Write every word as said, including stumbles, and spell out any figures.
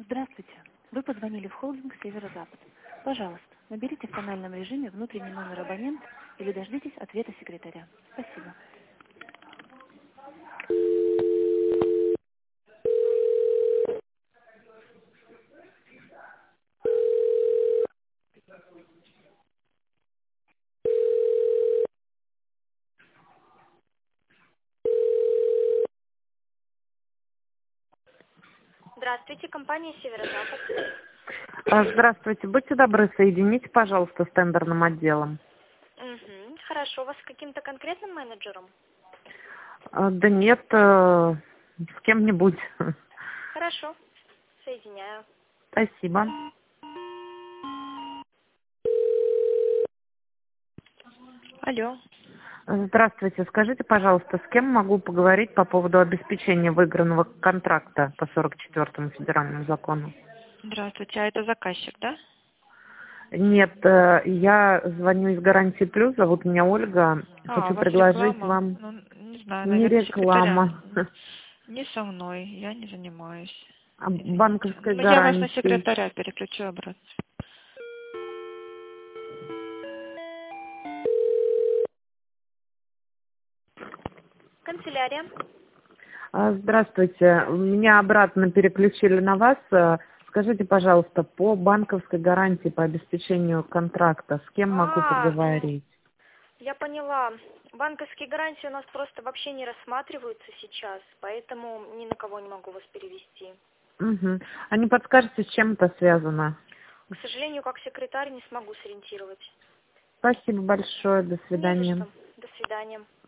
Здравствуйте. Вы позвонили в холдинг «Северо-Запад». Пожалуйста, наберите в тональном режиме внутренний номер абонента или дождитесь ответа секретаря. Спасибо. Здравствуйте, компания «Северо-Запад». А, Здравствуйте. Будьте добры, соедините, пожалуйста, с тендерным отделом. Угу. Хорошо, у вас с каким-то конкретным менеджером? А, Да нет, э, с кем-нибудь. Хорошо, соединяю. Спасибо. Алло. Здравствуйте. Скажите, пожалуйста, с кем могу поговорить по поводу обеспечения выигранного контракта по сорок четвёртому федеральному закону? Здравствуйте, а это заказчик, да? Нет, э, я звоню из «Гарантии Плюс», зовут меня Ольга. А, у Хочу вас предложить реклама. вам Ну, не знаю, не наверное, секретаря. реклама, Не со мной, я не занимаюсь. а Извините. банковской Ну, я вас на гарантии. секретаря переключу обратно. Канцелярия. А, Здравствуйте. Меня обратно переключили на вас. Э, Скажите, пожалуйста, по банковской гарантии по обеспечению контракта, с кем могу А, поговорить? я поняла. Банковские гарантии у нас просто вообще не рассматриваются сейчас, поэтому ни на кого не могу вас перевести. Угу. А не подскажете, с чем это связано? К сожалению, как секретарь не смогу сориентировать. Спасибо большое. До Не за свидания. что. До свидания.